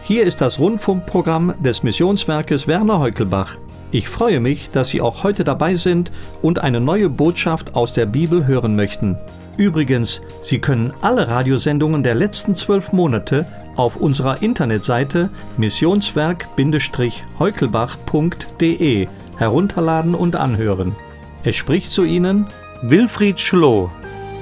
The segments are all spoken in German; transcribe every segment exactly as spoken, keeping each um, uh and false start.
Hier ist das Rundfunkprogramm des Missionswerkes Werner Heukelbach. Ich freue mich, dass Sie auch heute dabei sind und eine neue Botschaft aus der Bibel hören möchten. Übrigens, Sie können alle Radiosendungen der letzten zwölf Monate auf unserer Internetseite missionswerk heukelbach punkt de herunterladen und anhören. Es spricht zu Ihnen Wilfried Schloh.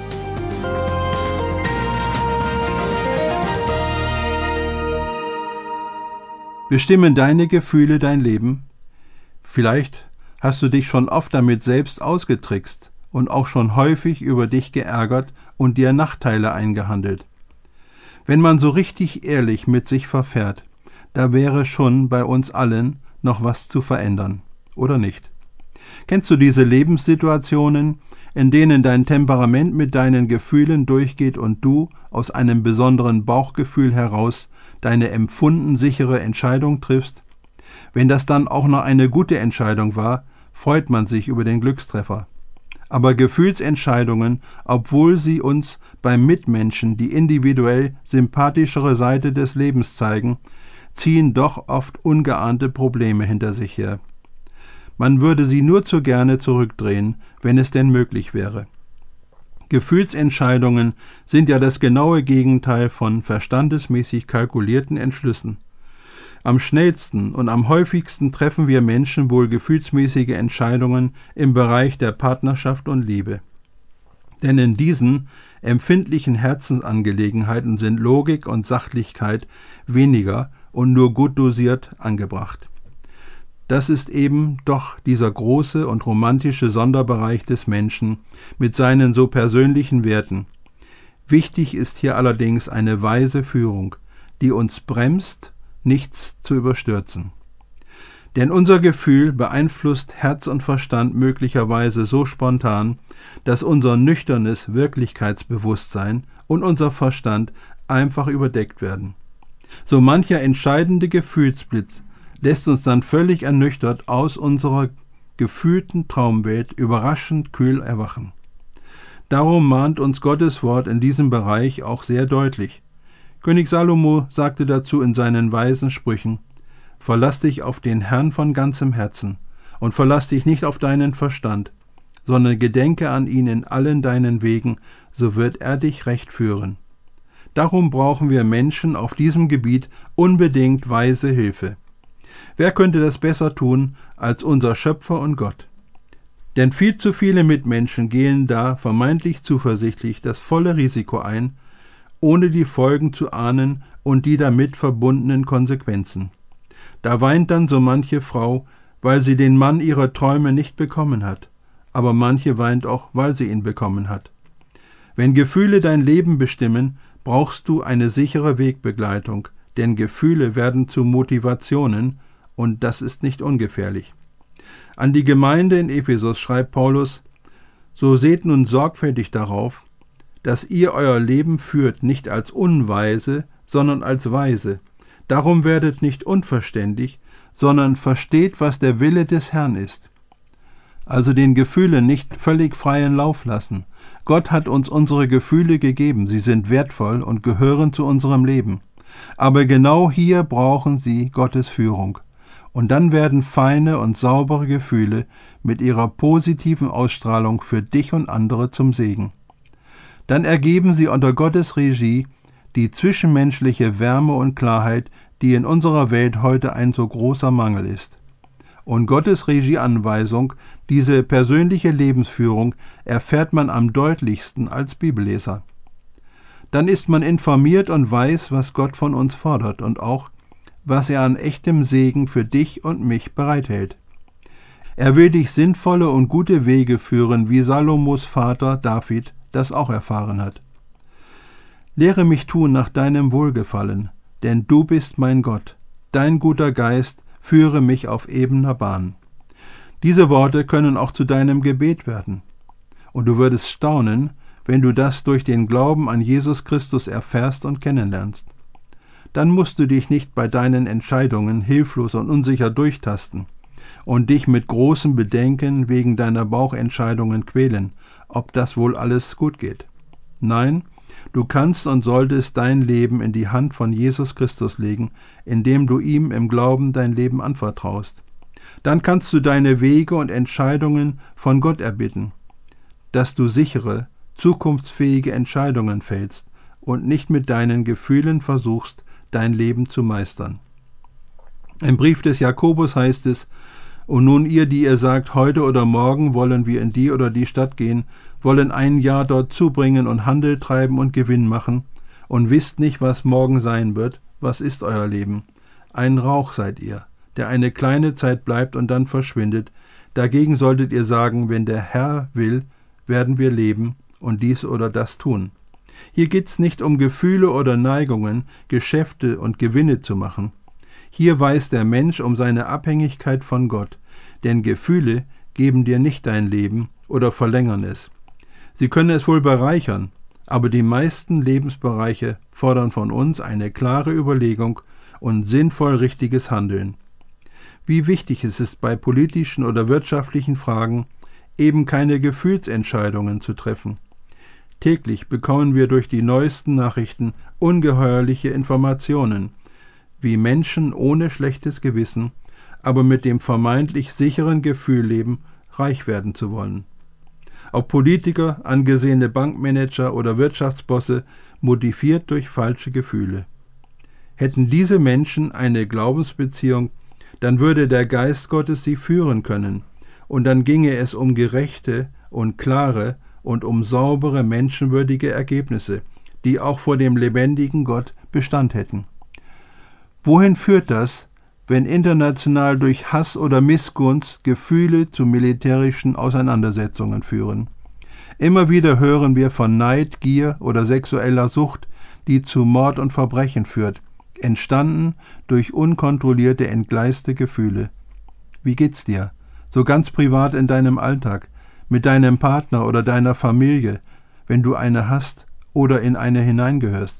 Bestimmen deine Gefühle dein Leben? Vielleicht hast du dich schon oft damit selbst ausgetrickst und auch schon häufig über dich geärgert und dir Nachteile eingehandelt. Wenn man so richtig ehrlich mit sich verfährt, da wäre schon bei uns allen noch was zu verändern, oder nicht? Kennst du diese Lebenssituationen, in denen dein Temperament mit deinen Gefühlen durchgeht und du aus einem besonderen Bauchgefühl heraus deine empfunden sichere Entscheidung triffst? Wenn das dann auch noch eine gute Entscheidung war, freut man sich über den Glückstreffer. Aber Gefühlsentscheidungen, obwohl sie uns beim Mitmenschen die individuell sympathischere Seite des Lebens zeigen, ziehen doch oft ungeahnte Probleme hinter sich her. Man würde sie nur zu gerne zurückdrehen, wenn es denn möglich wäre. Gefühlsentscheidungen sind ja das genaue Gegenteil von verstandesmäßig kalkulierten Entschlüssen. Am schnellsten und am häufigsten treffen wir Menschen wohl gefühlsmäßige Entscheidungen im Bereich der Partnerschaft und Liebe. Denn in diesen empfindlichen Herzensangelegenheiten sind Logik und Sachlichkeit weniger und nur gut dosiert angebracht. Das ist eben doch dieser große und romantische Sonderbereich des Menschen mit seinen so persönlichen Werten. Wichtig ist hier allerdings eine weise Führung, die uns bremst, nichts zu überstürzen. Denn unser Gefühl beeinflusst Herz und Verstand möglicherweise so spontan, dass unser nüchternes Wirklichkeitsbewusstsein und unser Verstand einfach überdeckt werden. So mancher entscheidende Gefühlsblitz lässt uns dann völlig ernüchtert aus unserer gefühlten Traumwelt überraschend kühl erwachen. Darum mahnt uns Gottes Wort in diesem Bereich auch sehr deutlich. König Salomo sagte dazu in seinen weisen Sprüchen: Verlass dich auf den Herrn von ganzem Herzen und verlass dich nicht auf deinen Verstand, sondern gedenke an ihn in allen deinen Wegen, so wird er dich recht führen. Darum brauchen wir Menschen auf diesem Gebiet unbedingt weise Hilfe. Wer könnte das besser tun als unser Schöpfer und Gott? Denn viel zu viele Mitmenschen gehen da vermeintlich zuversichtlich das volle Risiko ein, ohne die Folgen zu ahnen und die damit verbundenen Konsequenzen. Da weint dann so manche Frau, weil sie den Mann ihrer Träume nicht bekommen hat, aber manche weint auch, weil sie ihn bekommen hat. Wenn Gefühle dein Leben bestimmen, brauchst du eine sichere Wegbegleitung, denn Gefühle werden zu Motivationen, und das ist nicht ungefährlich. An die Gemeinde in Ephesus schreibt Paulus: So seht nun sorgfältig darauf, dass ihr euer Leben führt, nicht als Unweise, sondern als Weise. Darum werdet nicht unverständig, sondern versteht, was der Wille des Herrn ist. Also den Gefühlen nicht völlig freien Lauf lassen. Gott hat uns unsere Gefühle gegeben, sie sind wertvoll und gehören zu unserem Leben. Aber genau hier brauchen sie Gottes Führung. Und dann werden feine und saubere Gefühle mit ihrer positiven Ausstrahlung für dich und andere zum Segen. Dann ergeben sie unter Gottes Regie die zwischenmenschliche Wärme und Klarheit, die in unserer Welt heute ein so großer Mangel ist. Und Gottes Regieanweisung, diese persönliche Lebensführung, erfährt man am deutlichsten als Bibelleser. Dann ist man informiert und weiß, was Gott von uns fordert und auch, was er an echtem Segen für dich und mich bereithält. Er will dich sinnvolle und gute Wege führen, wie Salomos Vater David das auch erfahren hat. Lehre mich tun nach deinem Wohlgefallen, denn du bist mein Gott. Dein guter Geist führe mich auf ebener Bahn. Diese Worte können auch zu deinem Gebet werden. Und du würdest staunen, wenn du das durch den Glauben an Jesus Christus erfährst und kennenlernst. Dann musst du dich nicht bei deinen Entscheidungen hilflos und unsicher durchtasten und dich mit großen Bedenken wegen deiner Bauchentscheidungen quälen, ob das wohl alles gut geht. Nein, Du kannst und solltest dein Leben in die Hand von Jesus Christus legen, indem du ihm im Glauben dein Leben anvertraust. Dann kannst du deine Wege und Entscheidungen von Gott erbitten, dass du sichere, zukunftsfähige Entscheidungen fällst und nicht mit deinen Gefühlen versuchst, dein Leben zu meistern. Im Brief des Jakobus heißt es: Und nun ihr, die ihr sagt, heute oder morgen wollen wir in die oder die Stadt gehen, wollen ein Jahr dort zubringen und Handel treiben und Gewinn machen, und wisst nicht, was morgen sein wird, was ist euer Leben? Ein Rauch seid ihr, der eine kleine Zeit bleibt und dann verschwindet. Dagegen solltet ihr sagen, wenn der Herr will, werden wir leben und dies oder das tun. Hier geht's nicht um Gefühle oder Neigungen, Geschäfte und Gewinne zu machen. Hier weiß der Mensch um seine Abhängigkeit von Gott, denn Gefühle geben dir nicht dein Leben oder verlängern es. Sie können es wohl bereichern, aber die meisten Lebensbereiche fordern von uns eine klare Überlegung und sinnvoll richtiges Handeln. Wie wichtig es ist, bei politischen oder wirtschaftlichen Fragen eben keine Gefühlsentscheidungen zu treffen. Täglich bekommen wir durch die neuesten Nachrichten ungeheuerliche Informationen, wie Menschen ohne schlechtes Gewissen, aber mit dem vermeintlich sicheren Gefühl leben, reich werden zu wollen. Ob Politiker, angesehene Bankmanager oder Wirtschaftsbosse, motiviert durch falsche Gefühle. Hätten diese Menschen eine Glaubensbeziehung, dann würde der Geist Gottes sie führen können, und dann ginge es um gerechte und klare und um saubere, menschenwürdige Ergebnisse, die auch vor dem lebendigen Gott Bestand hätten. Wohin führt das, wenn international durch Hass oder Missgunst Gefühle zu militärischen Auseinandersetzungen führen? Immer wieder hören wir von Neid, Gier oder sexueller Sucht, die zu Mord und Verbrechen führt, entstanden durch unkontrollierte, entgleiste Gefühle. Wie geht's dir? So ganz privat in deinem Alltag, mit deinem Partner oder deiner Familie, wenn du eine hast oder in eine hineingehörst.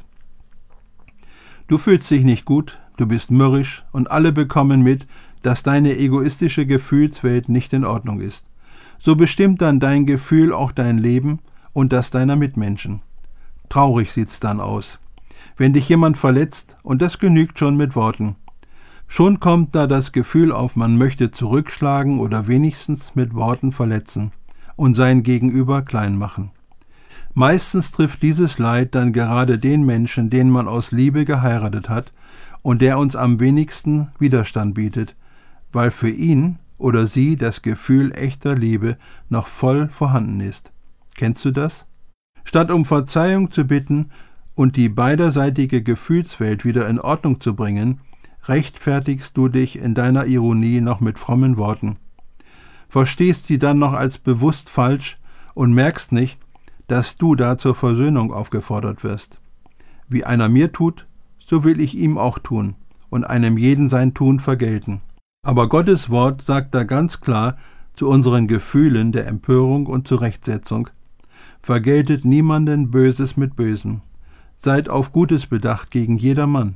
Du fühlst dich nicht gut, du bist mürrisch und alle bekommen mit, dass deine egoistische Gefühlswelt nicht in Ordnung ist. So bestimmt dann dein Gefühl auch dein Leben und das deiner Mitmenschen. Traurig sieht's dann aus, wenn dich jemand verletzt, und das genügt schon mit Worten. Schon kommt da das Gefühl auf, man möchte zurückschlagen oder wenigstens mit Worten verletzen und sein Gegenüber klein machen. Meistens trifft dieses Leid dann gerade den Menschen, den man aus Liebe geheiratet hat und der uns am wenigsten Widerstand bietet, weil für ihn oder sie das Gefühl echter Liebe noch voll vorhanden ist. Kennst du das? Statt um Verzeihung zu bitten und die beiderseitige Gefühlswelt wieder in Ordnung zu bringen, rechtfertigst du dich in deiner Ironie noch mit frommen Worten, verstehst sie dann noch als bewusst falsch und merkst nicht, dass du da zur Versöhnung aufgefordert wirst. Wie einer mir tut, so will ich ihm auch tun und einem jeden sein Tun vergelten. Aber Gottes Wort sagt da ganz klar zu unseren Gefühlen der Empörung und Zurechtsetzung: Vergeltet niemanden Böses mit Bösem, seid auf Gutes bedacht gegen jedermann.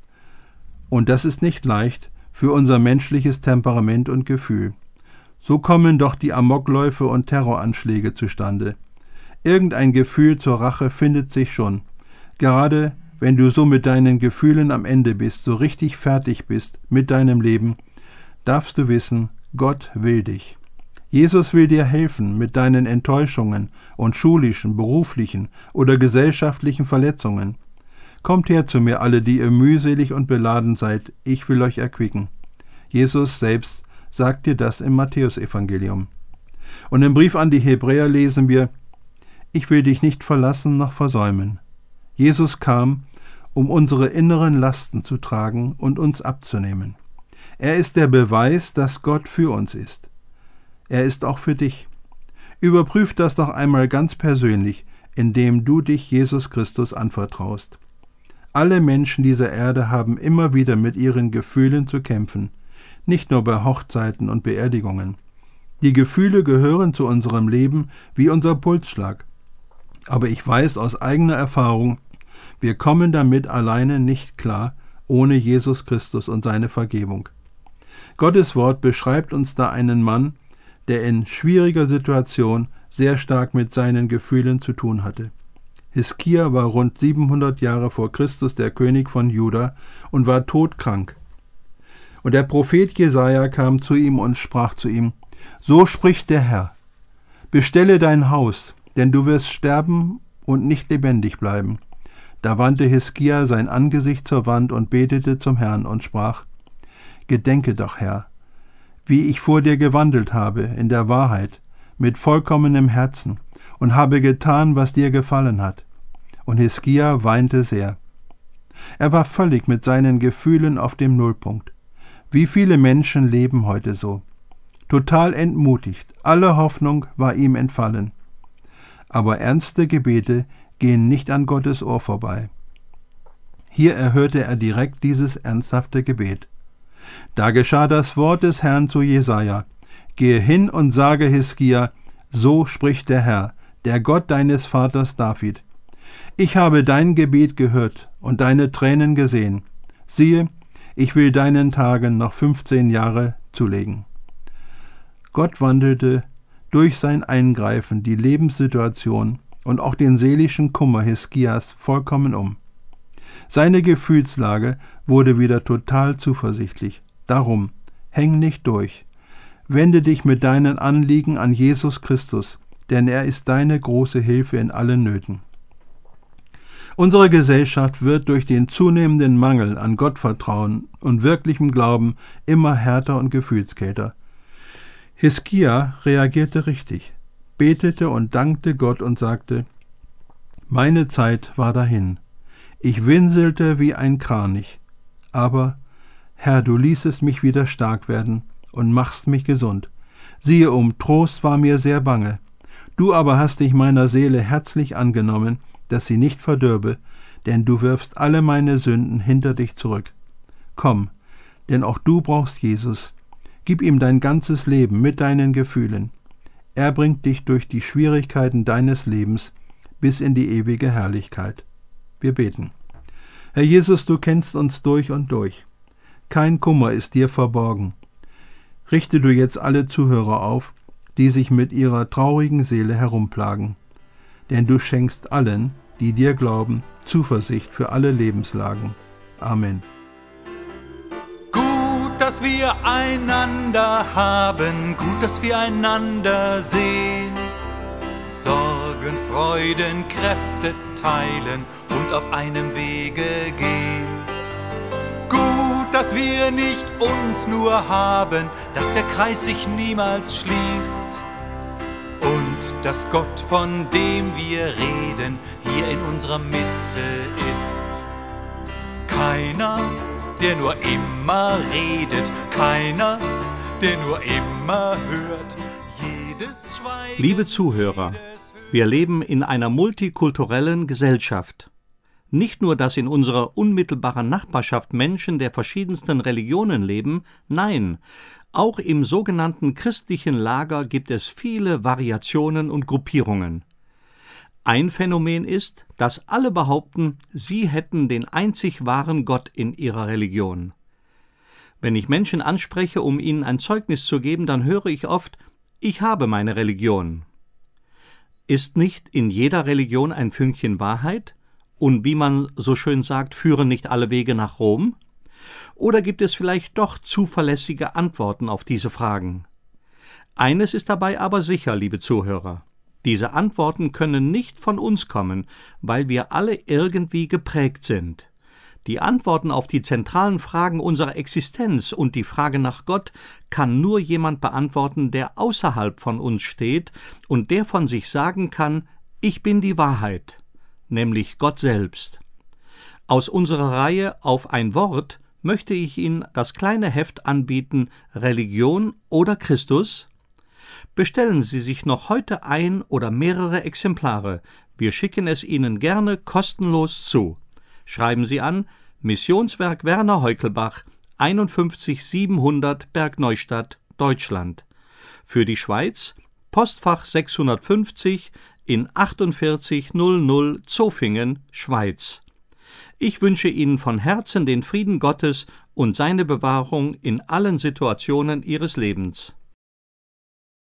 Und das ist nicht leicht für unser menschliches Temperament und Gefühl. So kommen doch die Amokläufe und Terroranschläge zustande. Irgendein Gefühl zur Rache findet sich schon. Gerade wenn du so mit deinen Gefühlen am Ende bist, so richtig fertig bist mit deinem Leben, darfst du wissen, Gott will dich. Jesus will dir helfen mit deinen Enttäuschungen und schulischen, beruflichen oder gesellschaftlichen Verletzungen. Kommt her zu mir alle, die ihr mühselig und beladen seid, ich will euch erquicken. Jesus selbst sagt dir das im Matthäusevangelium. Und im Brief an die Hebräer lesen wir: Ich will dich nicht verlassen noch versäumen. Jesus kam, um unsere inneren Lasten zu tragen und uns abzunehmen. Er ist der Beweis, dass Gott für uns ist. Er ist auch für dich. Überprüf das doch einmal ganz persönlich, indem du dich Jesus Christus anvertraust. Alle Menschen dieser Erde haben immer wieder mit ihren Gefühlen zu kämpfen, nicht nur bei Hochzeiten und Beerdigungen. Die Gefühle gehören zu unserem Leben wie unser Pulsschlag. Aber ich weiß aus eigener Erfahrung, wir kommen damit alleine nicht klar, ohne Jesus Christus und seine Vergebung. Gottes Wort beschreibt uns da einen Mann, der in schwieriger Situation sehr stark mit seinen Gefühlen zu tun hatte. Hiskia war rund siebenhundert Jahre vor Christus der König von Juda und war todkrank. Und der Prophet Jesaja kam zu ihm und sprach zu ihm: So spricht der Herr: Bestelle dein Haus, denn du wirst sterben und nicht lebendig bleiben. Da wandte Hiskia sein Angesicht zur Wand und betete zum Herrn und sprach: Gedenke doch, Herr, wie ich vor dir gewandelt habe in der Wahrheit, mit vollkommenem Herzen, und habe getan, was dir gefallen hat. Und Hiskia weinte sehr. Er war völlig mit seinen Gefühlen auf dem Nullpunkt. Wie viele Menschen leben heute so? Total entmutigt, alle Hoffnung war ihm entfallen. Aber ernste Gebete gehen nicht an Gottes Ohr vorbei. Hier erhörte er direkt dieses ernsthafte Gebet. Da geschah das Wort des Herrn zu Jesaja: Gehe hin und sage Hiskia: So spricht der Herr, der Gott deines Vaters David: Ich habe dein Gebet gehört und deine Tränen gesehen. Siehe, ich will deinen Tagen noch fünfzehn Jahre zulegen. Gott wandelte durch sein Eingreifen die Lebenssituation und auch den seelischen Kummer Hiskias vollkommen um. Seine Gefühlslage wurde wieder total zuversichtlich. Darum, häng nicht durch. Wende dich mit deinen Anliegen an Jesus Christus, denn er ist deine große Hilfe in allen Nöten. Unsere Gesellschaft wird durch den zunehmenden Mangel an Gottvertrauen und wirklichem Glauben immer härter und gefühlskälter. Hiskia reagierte richtig, betete und dankte Gott und sagte: Meine Zeit war dahin. Ich winselte wie ein Kranich. Aber, Herr, du ließest mich wieder stark werden und machst mich gesund. Siehe, um Trost war mir sehr bange. Du aber hast dich meiner Seele herzlich angenommen, dass sie nicht verdürbe, denn du wirfst alle meine Sünden hinter dich zurück. Komm, denn auch du brauchst Jesus. Gib ihm dein ganzes Leben mit deinen Gefühlen. Er bringt dich durch die Schwierigkeiten deines Lebens bis in die ewige Herrlichkeit. Wir beten. Herr Jesus, du kennst uns durch und durch. Kein Kummer ist dir verborgen. Richte du jetzt alle Zuhörer auf, die sich mit ihrer traurigen Seele herumplagen. Denn du schenkst allen, die dir glauben, Zuversicht für alle Lebenslagen. Amen. Gut, dass wir einander haben, gut, dass wir einander sehen, Sorgen, Freuden, Kräfte teilen und auf einem Wege gehen. Gut, dass wir nicht uns nur haben, dass der Kreis sich niemals schließt und dass Gott, von dem wir reden, hier in unserer Mitte ist. Keiner, der nur immer redet, keiner, der nur immer hört. Jedes Schweigen. Liebe Zuhörer, wir leben in einer multikulturellen Gesellschaft. Nicht nur, dass in unserer unmittelbaren Nachbarschaft Menschen der verschiedensten Religionen leben, nein, auch im sogenannten christlichen Lager gibt es viele Variationen und Gruppierungen. Ein Phänomen ist, dass alle behaupten, sie hätten den einzig wahren Gott in ihrer Religion. Wenn ich Menschen anspreche, um ihnen ein Zeugnis zu geben, dann höre ich oft: Ich habe meine Religion. Ist nicht in jeder Religion ein Fünkchen Wahrheit? Und wie man so schön sagt, führen nicht alle Wege nach Rom? Oder gibt es vielleicht doch zuverlässige Antworten auf diese Fragen? Eines ist dabei aber sicher, liebe Zuhörer: Diese Antworten können nicht von uns kommen, weil wir alle irgendwie geprägt sind. Die Antworten auf die zentralen Fragen unserer Existenz und die Frage nach Gott kann nur jemand beantworten, der außerhalb von uns steht und der von sich sagen kann: Ich bin die Wahrheit, nämlich Gott selbst. Aus unserer Reihe Auf ein Wort möchte ich Ihnen das kleine Heft anbieten: Religion oder Christus? Bestellen Sie sich noch heute ein oder mehrere Exemplare. Wir schicken es Ihnen gerne kostenlos zu. Schreiben Sie an: Missionswerk Werner Heukelbach, einundfünfzig siebenhundert Bergneustadt, Deutschland. Für die Schweiz Postfach sechshundertfünfzig in achtundvierzig null null Zofingen, Schweiz. Ich wünsche Ihnen von Herzen den Frieden Gottes und seine Bewahrung in allen Situationen Ihres Lebens.